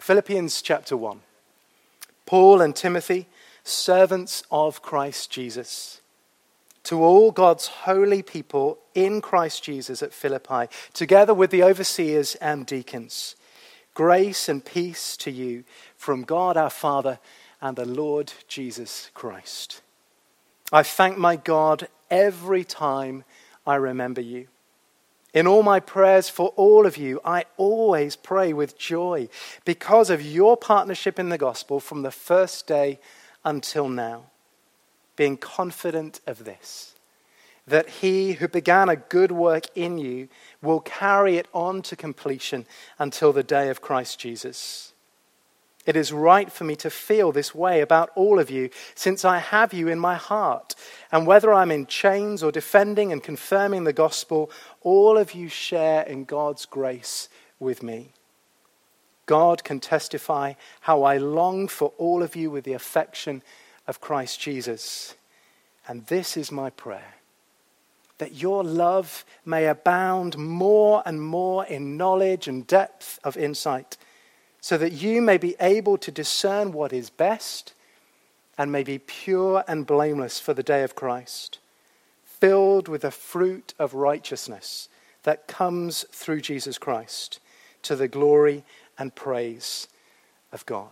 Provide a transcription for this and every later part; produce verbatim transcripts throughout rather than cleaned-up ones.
Philippians chapter one. Paul and Timothy, servants of Christ Jesus, to all God's holy people in Christ Jesus at Philippi, together with the overseers and deacons, grace and peace to you from God our Father and the Lord Jesus Christ. I thank my God every time I remember you. In all my prayers for all of you, I always pray with joy because of your partnership in the gospel from the first day until now, being confident of this, that he who began a good work in you will carry it on to completion until the day of Christ Jesus. It is right for me to feel this way about all of you, since I have you in my heart. And whether I'm in chains or defending and confirming the gospel, all of you share in God's grace with me. God can testify how I long for all of you with the affection of Christ Jesus. And this is my prayer, that your love may abound more and more in knowledge and depth of insight, so that you may be able to discern what is best and may be pure and blameless for the day of Christ, filled with the fruit of righteousness that comes through Jesus Christ, to the glory and praise of God.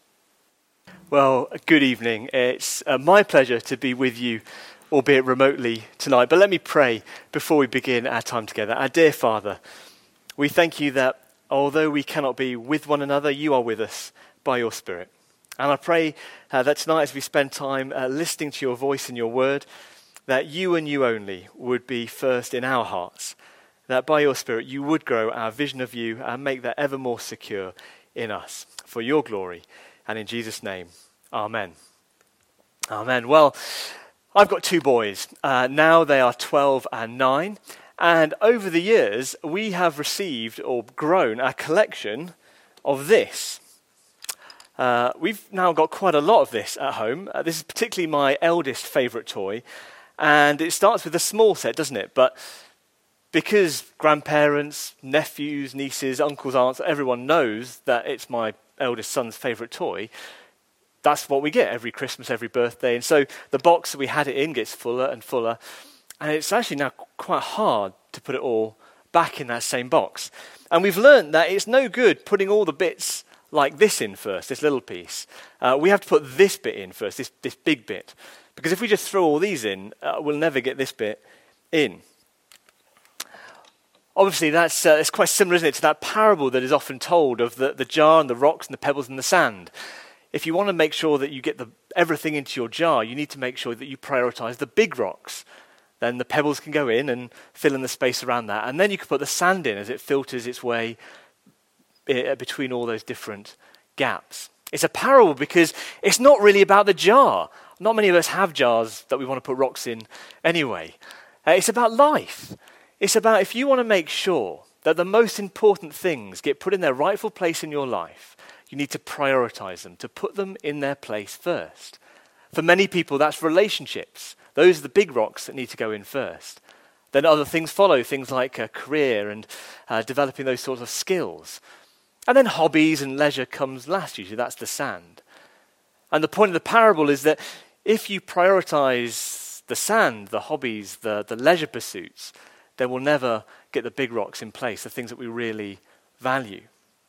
Well, good evening. It's uh, my pleasure to be with you, albeit remotely tonight. But let me pray before we begin our time together. Our dear Father, we thank you that although we cannot be with one another, you are with us by your Spirit. And I pray uh, that tonight as we spend time uh, listening to your voice and your word, that you and you only would be first in our hearts, that by your Spirit you would grow our vision of you and make that ever more secure in us for your glory. And in Jesus' name, amen. Amen. Well, I've got two boys. Uh, now they are twelve and nine. And over the years, we have received or grown a collection of this. Uh, we've now got quite a lot of this at home. Uh, this is particularly my eldest favourite toy. And it starts with a small set, doesn't it? But because grandparents, nephews, nieces, uncles, aunts, everyone knows that it's my eldest son's favourite toy, that's what we get every Christmas, every birthday. And so the box that we had it in gets fuller and fuller. And it's actually now quite hard to put it all back in that same box. And we've learned that it's no good putting all the bits like this in first, this little piece. Uh, we have to put this bit in first, this, this big bit. Because if we just throw all these in, uh, we'll never get this bit in. Obviously, that's uh, it's quite similar, isn't it, to that parable that is often told of the, the jar and the rocks and the pebbles and the sand. If you want to make sure that you get the, everything into your jar, you need to make sure that you prioritize the big rocks. Then the pebbles can go in and fill in the space around that. And then you can put the sand in as it filters its way between all those different gaps. It's a parable because it's not really about the jar. Not many of us have jars that we want to put rocks in anyway. Uh, it's about life. It's about if you want to make sure that the most important things get put in their rightful place in your life, you need to prioritize them, to put them in their place first. For many people, that's relationships. Those are the big rocks that need to go in first. Then other things follow, things like a career and uh, developing those sorts of skills. And then hobbies and leisure comes last, usually. That's the sand. And the point of the parable is that if you prioritize the sand, the hobbies, the, the leisure pursuits, then we'll never get the big rocks in place, the things that we really value.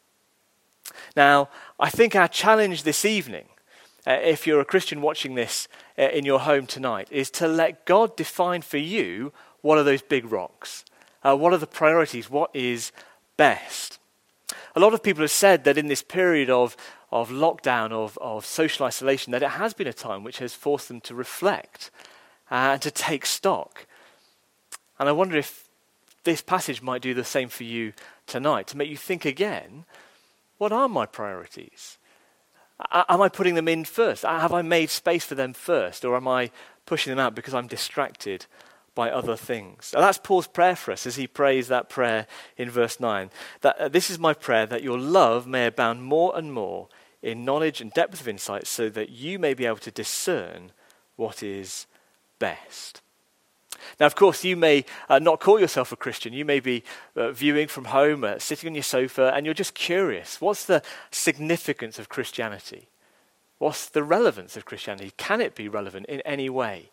Now, I think our challenge this evening, Uh, if you're a Christian watching this uh, in your home tonight, is to let God define for you what are those big rocks. Uh, what are the priorities? What is best? A lot of people have said that in this period of, of lockdown, of, of social isolation, that it has been a time which has forced them to reflect uh, and to take stock. And I wonder if this passage might do the same for you tonight, to make you think again, what are my priorities? Am I putting them in first? Have I made space for them first? Or am I pushing them out because I'm distracted by other things? Now that's Paul's prayer for us as he prays that prayer in verse nine. That uh, this is my prayer, that your love may abound more and more in knowledge and depth of insight, so that you may be able to discern what is best. Now, of course, you may uh, not call yourself a Christian. You may be uh, viewing from home, uh, sitting on your sofa, and you're just curious. What's the significance of Christianity? What's the relevance of Christianity? Can it be relevant in any way?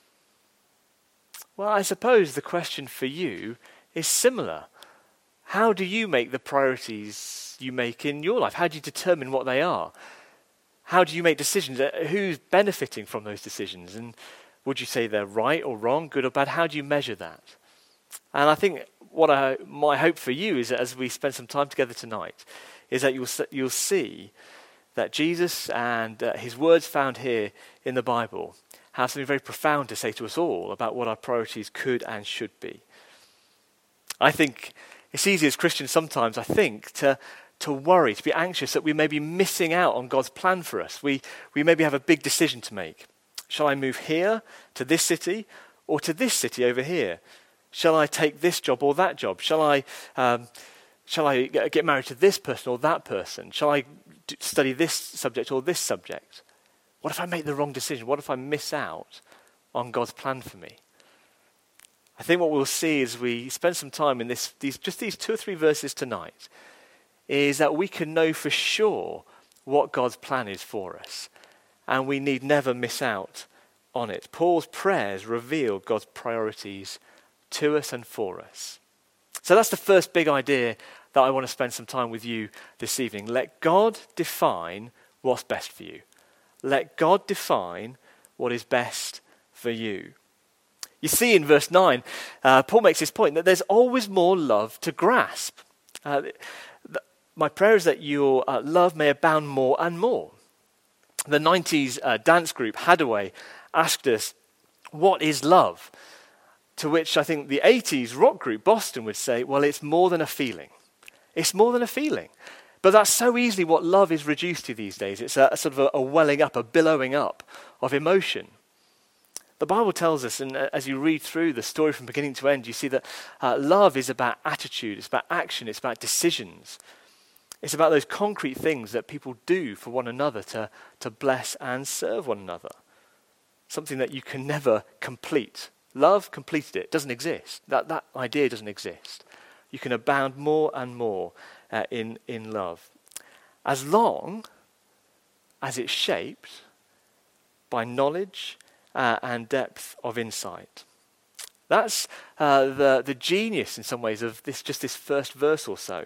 Well, I suppose the question for you is similar. How do you make the priorities you make in your life? How do you determine what they are? How do you make decisions? Who's benefiting from those decisions? And would you say they're right or wrong, good or bad? How do you measure that? And I think what I, my hope for you is that as we spend some time together tonight, is that you'll, you'll see that Jesus and uh, his words found here in the Bible have something very profound to say to us all about what our priorities could and should be. I think it's easy as Christians sometimes, I think, to to worry, to be anxious that we may be missing out on God's plan for us. We we maybe have a big decision to make. Shall I move here to this city or to this city over here? Shall I take this job or that job? Shall I um, shall I get married to this person or that person? Shall I d- study this subject or this subject? What if I make the wrong decision? What if I miss out on God's plan for me? I think what we'll see as we spend some time in this, these just these two or three verses tonight is that we can know for sure what God's plan is for us, and we need never miss out on it. Paul's prayers reveal God's priorities to us and for us. So that's the first big idea that I want to spend some time with you this evening. Let God define what's best for you. Let God define what is best for you. You see in verse nine, uh, Paul makes this point that there's always more love to grasp. Uh, th- my prayer is that your uh, love may abound more and more. The nineties uh, dance group Hadaway asked us, what is love? To which I think the eighties rock group Boston would say, well, it's more than a feeling. It's more than a feeling. But that's so easily what love is reduced to these days. It's a, a sort of a, a welling up, a billowing up of emotion. The Bible tells us, and as you read through the story from beginning to end, you see that uh, love is about attitude, it's about action, it's about decisions. It's about those concrete things that people do for one another to, to bless and serve one another. Something that you can never complete. Love completed it. It doesn't exist. That, that idea doesn't exist. You can abound more and more uh, in, in love. As long as it's shaped by knowledge uh, and depth of insight. That's uh, the, the genius in some ways of this, just this first verse or so.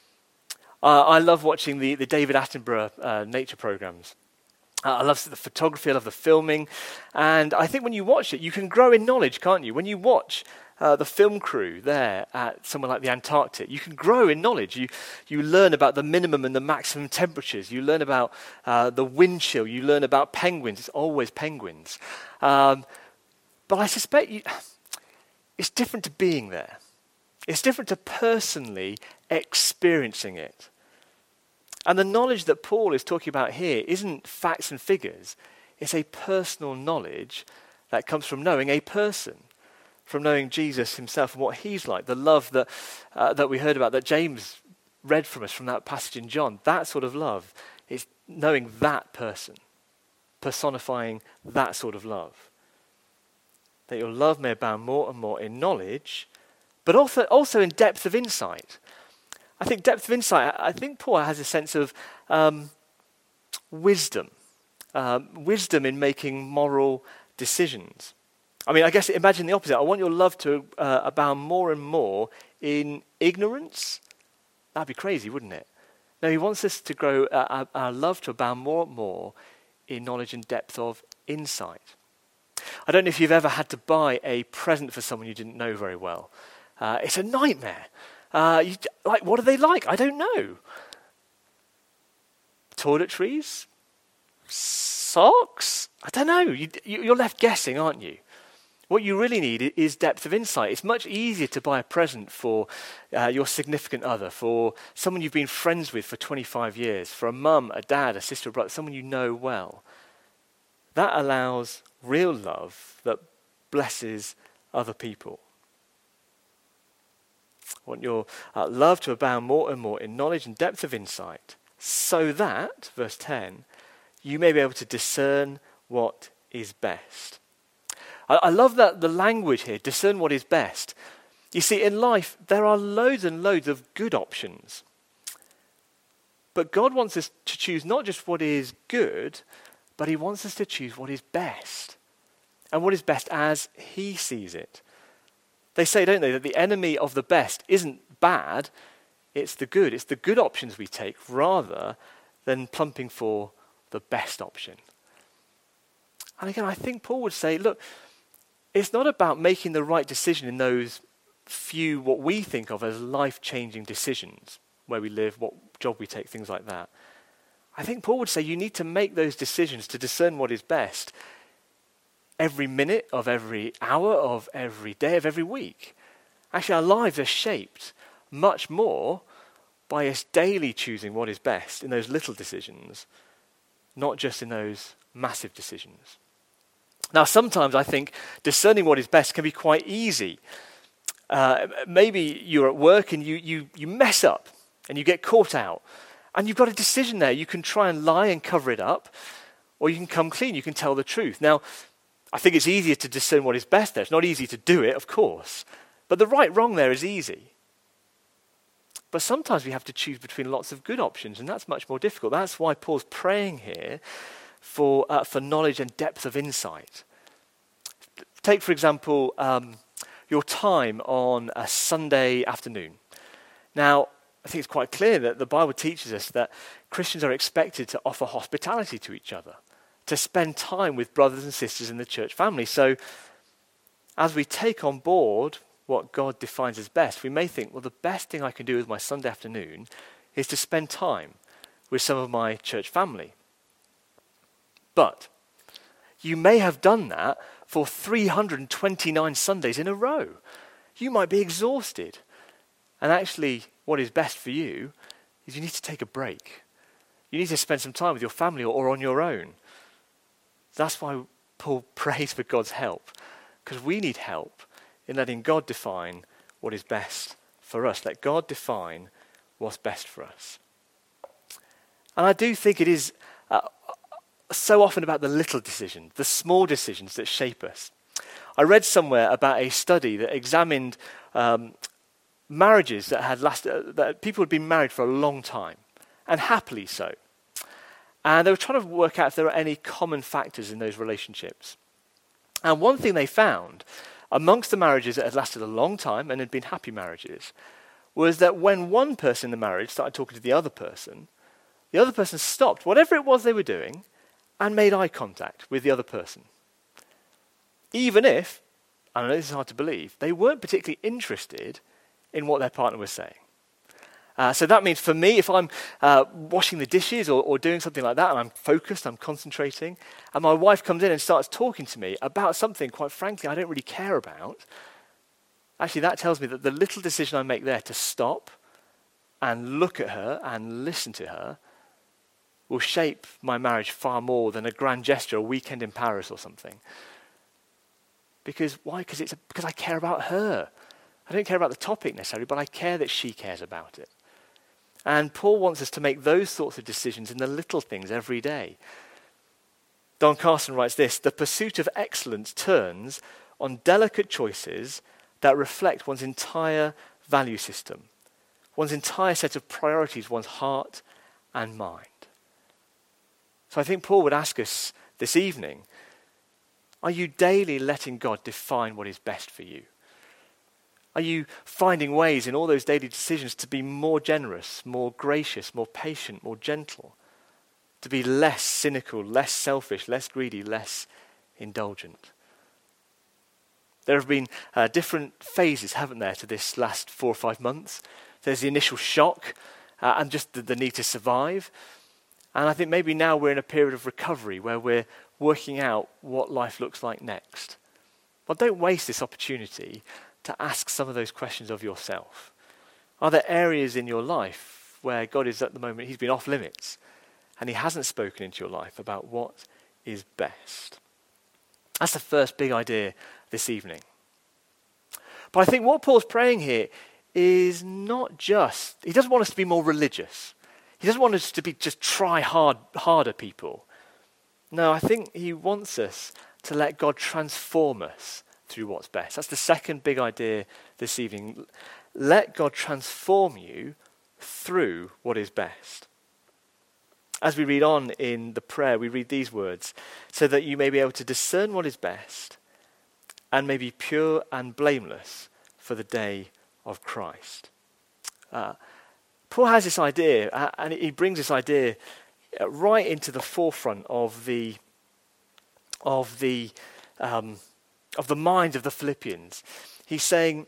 Uh, I love watching the, the David Attenborough uh, nature programs. Uh, I love the photography, I love the filming. And I think when you watch it, you can grow in knowledge, can't you? When you watch uh, the film crew there at somewhere like the Antarctic, you can grow in knowledge. You you learn about the minimum and the maximum temperatures. You learn about uh, the wind chill. You learn about penguins. It's always penguins. Um, but I suspect you, it's different to being there. It's different to personally experiencing it. And the knowledge that Paul is talking about here isn't facts and figures. It's a personal knowledge that comes from knowing a person, from knowing Jesus himself and what he's like, the love that uh, that we heard about, that James read from us from that passage in John. That sort of love is knowing that person, personifying that sort of love. That your love may abound more and more in knowledge, but also, also in depth of insight. I think depth of insight, I think Paul has a sense of um, wisdom. Um, wisdom in making moral decisions. I mean, I guess imagine the opposite. I want your love to uh, abound more and more in ignorance. That'd be crazy, wouldn't it? No, he wants us to grow uh, our, our love to abound more and more in knowledge and depth of insight. I don't know if you've ever had to buy a present for someone you didn't know very well. Uh, it's a nightmare. Uh, you, like, what are they like? I don't know. Toiletries? Socks? I don't know. You, you, you're left guessing, aren't you? What you really need is depth of insight. It's much easier to buy a present for uh, your significant other, for someone you've been friends with for twenty-five years, for a mum, a dad, a sister, a brother, someone you know well. That allows real love that blesses other people. I want your uh, love to abound more and more in knowledge and depth of insight, so that, verse ten, you may be able to discern what is best. I, I love that the language here, discern what is best. You see, in life, there are loads and loads of good options. But God wants us to choose not just what is good, but he wants us to choose what is best. And what is best as he sees it. They say, don't they, that the enemy of the best isn't bad, it's the good. It's the good options we take rather than plumping for the best option. And again, I think Paul would say, look, it's not about making the right decision in those few, what we think of as life-changing decisions, where we live, what job we take, things like that. I think Paul would say you need to make those decisions to discern what is best every minute of every hour of every day of every week. Actually, our lives are shaped much more by us daily choosing what is best in those little decisions, not just in those massive decisions. Now, sometimes I think discerning what is best can be quite easy. Uh, maybe you're at work and you, you, you mess up and you get caught out. And you've got a decision there. You can try and lie and cover it up, or you can come clean. You can tell the truth. Now, I think it's easier to discern what is best there. It's not easy to do it, of course. But the right wrong there is easy. But sometimes we have to choose between lots of good options, and that's much more difficult. That's why Paul's praying here for, uh, for knowledge and depth of insight. Take, for example, um, your time on a Sunday afternoon. Now, I think it's quite clear that the Bible teaches us that Christians are expected to offer hospitality to each other, to spend time with brothers and sisters in the church family. So as we take on board what God defines as best, we may think, well, the best thing I can do with my Sunday afternoon is to spend time with some of my church family. But you may have done that for three hundred twenty-nine Sundays in a row. You might be exhausted. And actually, what is best for you is you need to take a break. You need to spend some time with your family or, or on your own. That's why Paul prays for God's help, because we need help in letting God define what is best for us. Let God define what's best for us. And I do think it is uh, so often about the little decisions, the small decisions that shape us. I read somewhere about a study that examined um, marriages that had lasted, uh, that people had been married for a long time, and happily so. And they were trying to work out if there were any common factors in those relationships. And one thing they found, amongst the marriages that had lasted a long time and had been happy marriages, was that when one person in the marriage started talking to the other person, the other person stopped whatever it was they were doing and made eye contact with the other person. Even if, I know this is hard to believe, they weren't particularly interested in what their partner was saying. Uh, so that means for me, if I'm uh, washing the dishes or, or doing something like that, and I'm focused, I'm concentrating, and my wife comes in and starts talking to me about something, quite frankly, I don't really care about, actually that tells me that the little decision I make there to stop and look at her and listen to her will shape my marriage far more than a grand gesture, a weekend in Paris or something. Because why? Because it's a, because I care about her. I don't care about the topic necessarily, but I care that she cares about it. And Paul wants us to make those sorts of decisions in the little things every day. Don Carson writes this: the pursuit of excellence turns on delicate choices that reflect one's entire value system, one's entire set of priorities, one's heart and mind. So I think Paul would ask us this evening, are you daily letting God define what is best for you? Are you finding ways in all those daily decisions to be more generous, more gracious, more patient, more gentle? To be less cynical, less selfish, less greedy, less indulgent? There have been uh, different phases, haven't there, to this last four or five months. There's the initial shock uh, and just the, the need to survive. And I think maybe now we're in a period of recovery where we're working out what life looks like next. Well, don't waste this opportunity to ask some of those questions of yourself. Are there areas in your life where God is at the moment, he's been off limits, and he hasn't spoken into your life about what is best? That's the first big idea this evening. But I think what Paul's praying here is not just, he doesn't want us to be more religious. He doesn't want us to be just try hard, harder people. No, I think he wants us to let God transform us through what's best. That's the second big idea this evening. Let God transform you through what is best. As we read on in the prayer, we read these words, so that you may be able to discern what is best and may be pure and blameless for the day of Christ. Uh, Paul has this idea, uh, and he brings this idea uh, right into the forefront of the of the um, of the minds of the Philippians. He's saying,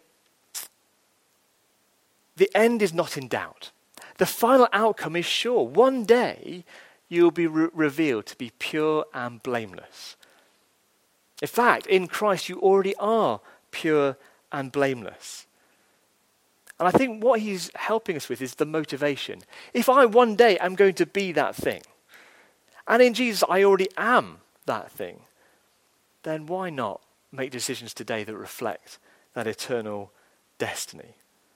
the end is not in doubt. The final outcome is sure. One day you will be re- revealed to be pure and blameless. In fact, in Christ you already are pure and blameless. And I think what he's helping us with is the motivation. If I one day am going to be that thing, and in Jesus I already am that thing, then why not make decisions today that reflect that eternal destiny?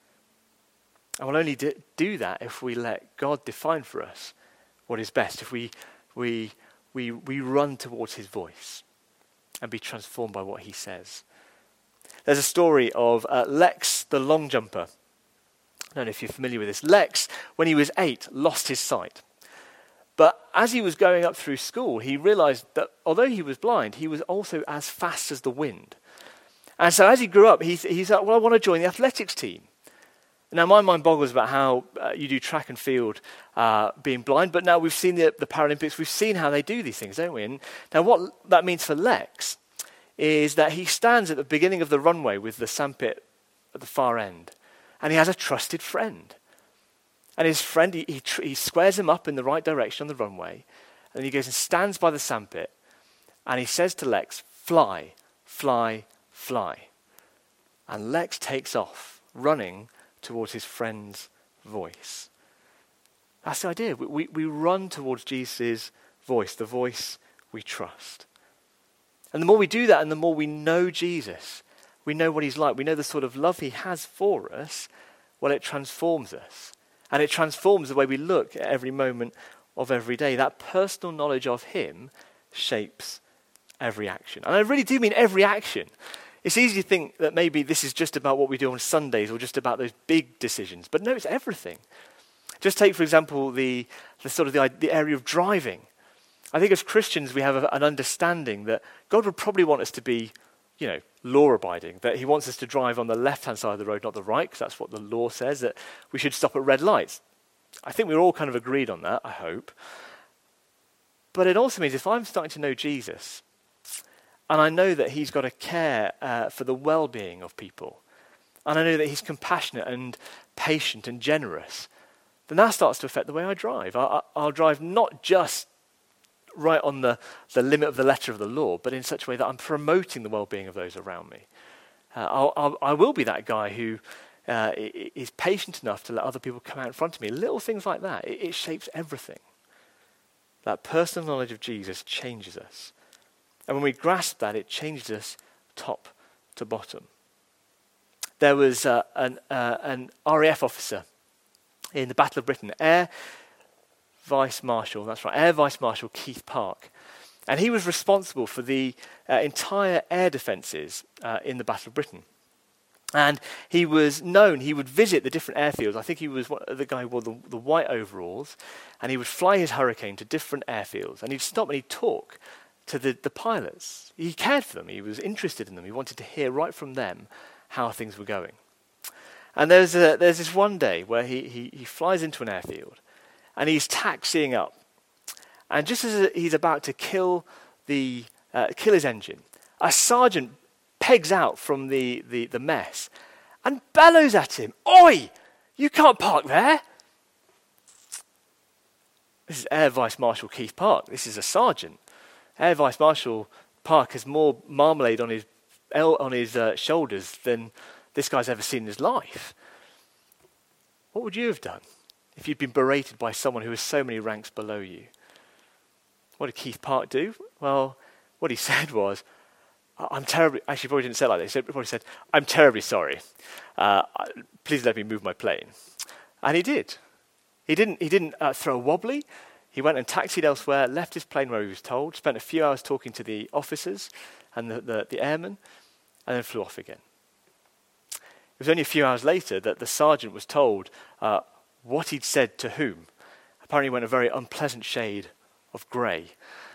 And we'll only do that if we let God define for us what is best, if we we we we run towards his voice and be transformed by what he says. There's a story of uh, Lex the long jumper. I don't know if you're familiar with this. Lex, when he was eight, lost his sight. But as he was going up through school, he realized that although he was blind, he was also as fast as the wind. And so as he grew up, he, he thought, well, I want to join the athletics team. Now, my mind boggles about how uh, you do track and field uh, being blind, but now we've seen the, the Paralympics, we've seen how they do these things, don't we? And now what that means for Lex is that he stands at the beginning of the runway with the sandpit at the far end, and he has a trusted friend. And his friend, he, he, tr- he squares him up in the right direction on the runway, and he goes and stands by the sandpit, and he says to Lex, fly, fly, fly. And Lex takes off, running towards his friend's voice. That's the idea. We, we, we run towards Jesus' voice, the voice we trust. And the more we do that and the more we know Jesus, we know what he's like, we know the sort of love he has for us, well, it transforms us. And it transforms the way we look at every moment of every day. That personal knowledge of him shapes every action. And I really do mean every action. It's easy to think that maybe this is just about what we do on Sundays or just about those big decisions. But no, it's everything. Just take, for example, the, the sort of the, the area of driving. I think as Christians we have a, an understanding that God would probably want us to be, you know, law-abiding, that he wants us to drive on the left-hand side of the road, not the right, because that's what the law says, that we should stop at red lights. I think we're all kind of agreed on that, I hope. But it also means if I'm starting to know Jesus, and I know that he's got a care uh, for the well-being of people, and I know that he's compassionate and patient and generous, then that starts to affect the way I drive. I, I'll drive not just right on the, the limit of the letter of the law, but in such a way that I'm promoting the well-being of those around me. Uh, I'll, I'll, I will be that guy who uh, is patient enough to let other people come out in front of me. Little things like that, it, it shapes everything. That personal knowledge of Jesus changes us. And when we grasp that, it changes us top to bottom. There was uh, an, uh, an R A F officer in the Battle of Britain, Air Vice Marshal, that's right, Air Vice Marshal Keith Park. And he was responsible for the uh, entire air defences uh, in the Battle of Britain. And he was known, he would visit the different airfields. I think he was one, the guy who wore the, the white overalls, and he would fly his Hurricane to different airfields. And he'd stop and he'd talk to the, the pilots. He cared for them, he was interested in them, he wanted to hear right from them how things were going. And there's a, there's this one day where he, he, he flies into an airfield, and he's taxiing up. And just as he's about to kill the uh, kill his engine, a sergeant pegs out from the, the, the mess and bellows at him, "Oi! You can't park there!" This is Air Vice Marshal Keith Park. This is a sergeant. Air Vice Marshal Park has more marmalade on his on his uh, shoulders than this guy's ever seen in his life. What would you have done if you'd been berated by someone who was so many ranks below you? What did Keith Park do? Well, what he said was, I'm terribly, actually probably didn't say it like this, he probably said, "I'm terribly sorry. Uh, please let me move my plane." And he did. He didn't, he didn't uh, throw a wobbly. He went and taxied elsewhere, left his plane where he was told, spent a few hours talking to the officers and the, the, the airmen, and then flew off again. It was only a few hours later that the sergeant was told uh, what he'd said to whom. Apparently went a very unpleasant shade of grey.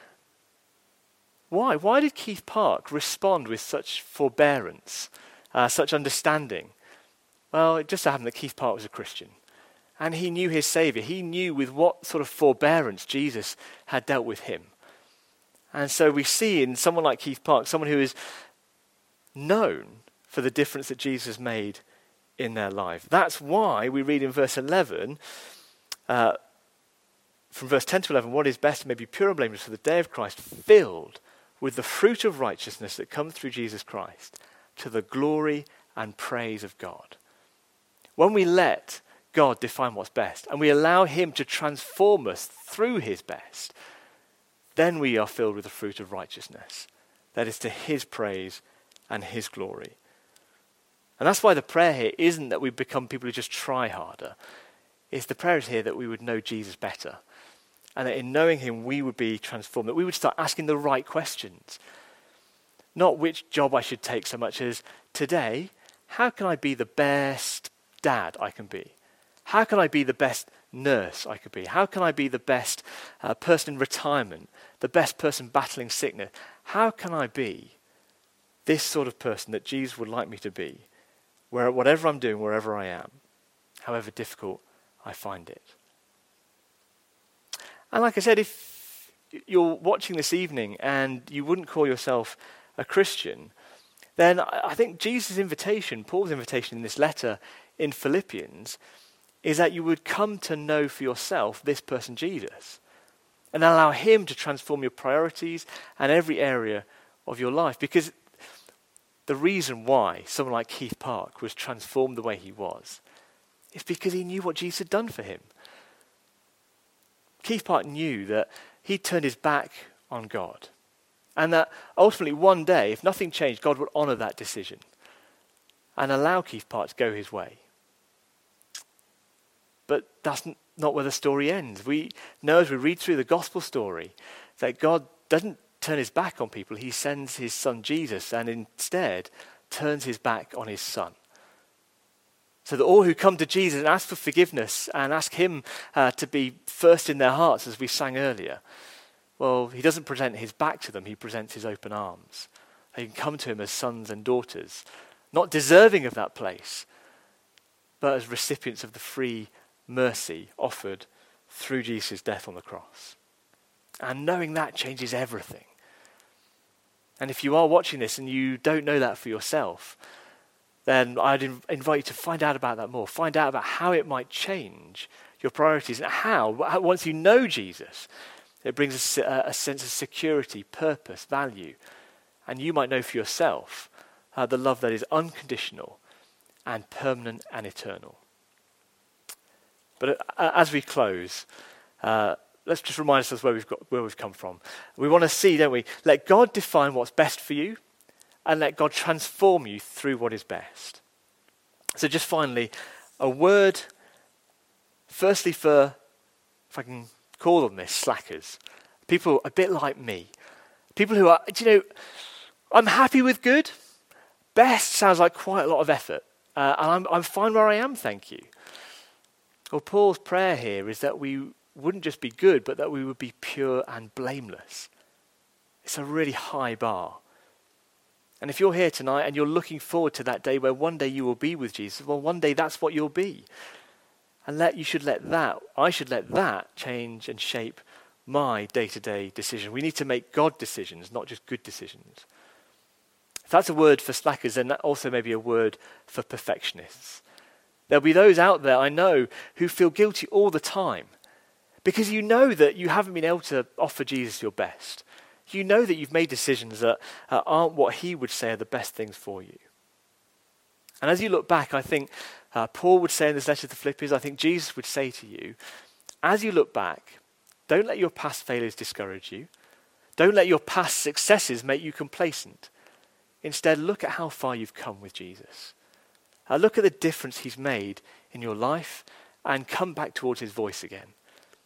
Why? Why did Keith Park respond with such forbearance, uh, such understanding? Well, it just so happened that Keith Park was a Christian. And he knew his Saviour. He knew with what sort of forbearance Jesus had dealt with him. And so we see in someone like Keith Park, someone who is known for the difference that Jesus made in their life. That's why we read in verse eleven, uh, from verse ten to eleven, what is best may be pure and blameless for the day of Christ, filled with the fruit of righteousness that comes through Jesus Christ, to the glory and praise of God. When we let God define what's best, and we allow him to transform us through his best, then we are filled with the fruit of righteousness. That is to his praise and his glory. And that's why the prayer here isn't that we become people who just try harder. It's the prayer is here that we would know Jesus better. And that in knowing him, we would be transformed, that we would start asking the right questions. Not which job I should take so much as, today, how can I be the best dad I can be? How can I be the best nurse I could be? How can I be the best uh, person in retirement, the best person battling sickness? How can I be this sort of person that Jesus would like me to be, where whatever I'm doing, wherever I am, however difficult I find it? And like I said, if you're watching this evening and you wouldn't call yourself a Christian, then I think Jesus' invitation, Paul's invitation in this letter in Philippians, is that you would come to know for yourself this person Jesus and allow him to transform your priorities and every area of your life. Because the reason why someone like Keith Park was transformed the way he was is because he knew what Jesus had done for him. Keith Park knew that he turned his back on God and that ultimately one day, if nothing changed, God would honour that decision and allow Keith Park to go his way. But that's not where the story ends. We know as we read through the gospel story that God doesn't turn his back on people. He sends his son Jesus and instead turns his back on his son. So that all who come to Jesus and ask for forgiveness and ask him uh, to be first in their hearts, as we sang earlier, well, he doesn't present his back to them. He presents his open arms. They can come to him as sons and daughters, not deserving of that place, but as recipients of the free mercy offered through Jesus' death on the cross. And knowing that changes everything. And if you are watching this and you don't know that for yourself, then I'd inv- invite you to find out about that more. Find out about how it might change your priorities and how, once you know Jesus, it brings a, a sense of security, purpose, value. And you might know for yourself uh, the love that is unconditional and permanent and eternal. But uh, as we close, uh, let's just remind ourselves where we've got, where we've come from. We want to see, don't we? Let God define what's best for you, and let God transform you through what is best. So, just finally, a word. Firstly, for if I can call them this, slackers, people a bit like me, people who are, do you know, I'm happy with good. Best sounds like quite a lot of effort, uh, and I'm I'm fine where I am, thank you. Well, Paul's prayer here is that we wouldn't just be good, but that we would be pure and blameless. It's a really high bar. And if you're here tonight and you're looking forward to that day where one day you will be with Jesus, well, one day that's what you'll be. And let you should let that, I should let that change and shape my day-to-day decision. We need to make God decisions, not just good decisions. If that's a word for slackers, then that also may be a word for perfectionists. There'll be those out there, I know, who feel guilty all the time because you know that you haven't been able to offer Jesus your best. You know that you've made decisions that uh, aren't what he would say are the best things for you. And as you look back, I think uh, Paul would say in this letter to the Philippians, I think Jesus would say to you, as you look back, don't let your past failures discourage you. Don't let your past successes make you complacent. Instead, look at how far you've come with Jesus. Uh, look at the difference he's made in your life and come back towards his voice again.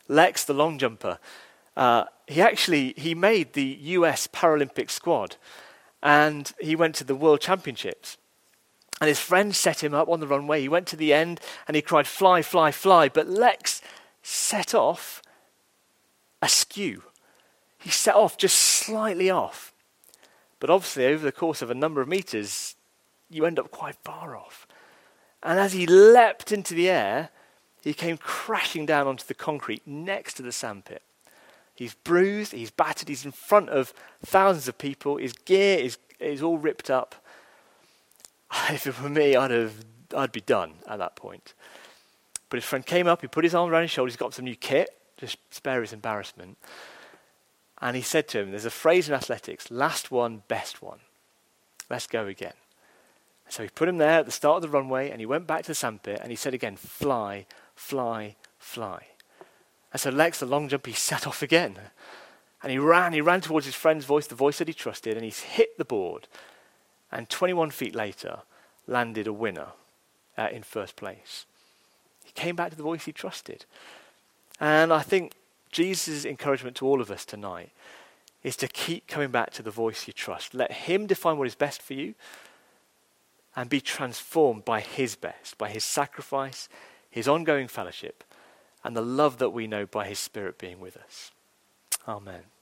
Lex, the long jumper, uh, he actually he made the U S Paralympic squad, and he went to the World Championships. And his friends set him up on the runway. He went to the end and he cried, "Fly, fly, fly." But Lex set off askew. He set off just slightly off. But obviously, over the course of a number of meters, you end up quite far off. And as he leapt into the air, he came crashing down onto the concrete next to the sandpit. He's bruised, he's battered, he's in front of thousands of people. His gear is, is all ripped up. If it were me, I'd have, I'd be done at that point. But his friend came up, he put his arm around his shoulders, he got some new kit, just spare his embarrassment. And he said to him, there's a phrase in athletics, last one, best one. Let's go again. So he put him there at the start of the runway, and he went back to the sandpit, and he said again, fly, fly, fly. And so Lex, the long jumper, he set off again. And he ran, he ran towards his friend's voice, the voice that he trusted, and he hit the board. And twenty-one feet later, landed a winner uh, in first place. He came back to the voice he trusted. And I think Jesus' encouragement to all of us tonight is to keep coming back to the voice you trust. Let him define what is best for you and be transformed by his best, by his sacrifice, his ongoing fellowship, and the love that we know by his Spirit being with us. Amen.